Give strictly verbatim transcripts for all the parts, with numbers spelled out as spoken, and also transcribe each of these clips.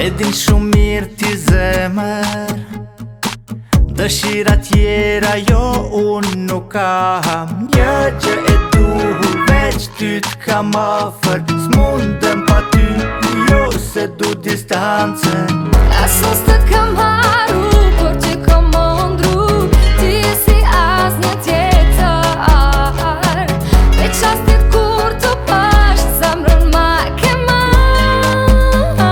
E din shumë mirë ti zemër, dëshira tjera jo unë nuk kam. Një gjë e du veç ty t'kam ofër, s'mundem pa ty, jo se du distancën. As mos të t'kam haru, por që kom mondru, ti e si as një tjetër. Veç astit kur të pash, zemrën ma ke marr.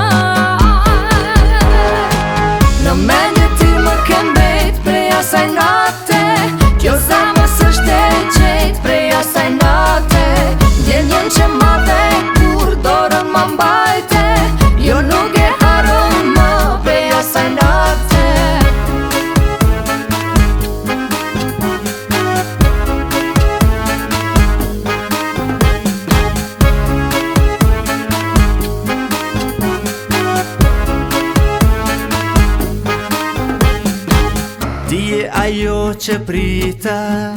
Në menje ti më ke mbet prej asaj nate, kjo zemër s'është e qejt prej asaj nate. Ndjenjen që ma dhe kur dorën ma mbajte, jo nuk e harron më prej asaj nate. Ti je ajo që prita,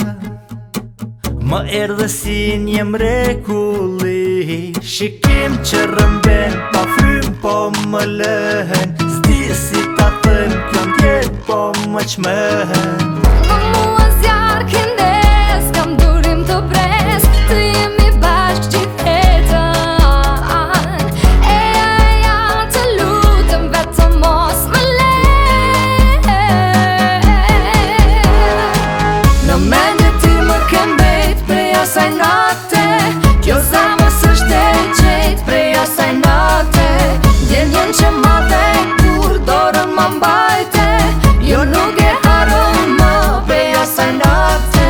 më erdhe si një mrekulli. Shikim që rëmben pa frym po më lehen, s'di si ta thëm kjo ndjet po më qmehen. Në mua zjarë këndes, kam durim të pres, të jemi bashkë gjithë jetën. E aja të lutem vetëm mos më le. Në menje ti më ke mbet prej asaj nate, kjo zemër s'është e qejt prej asaj nate. Ndjenjen që ma dhe kur dorën ma mbajte, jo nuk e harron më prej asaj nate.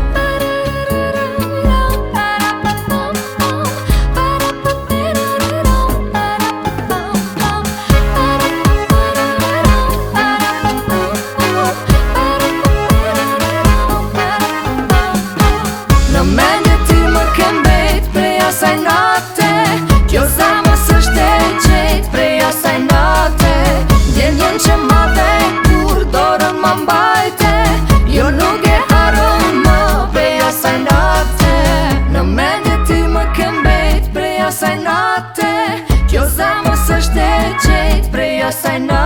Në menje ti më ke mbet prej asaj nate, kjo zemër s'është e qejt prej asaj nate. Ndjenjen që ma dhe kur dorën ma mbajte, jo nuk e harron më prej asaj nate. Në menje ti më ke mbet prej asaj nate, kjo zemër s'është e qejt prej asaj nate.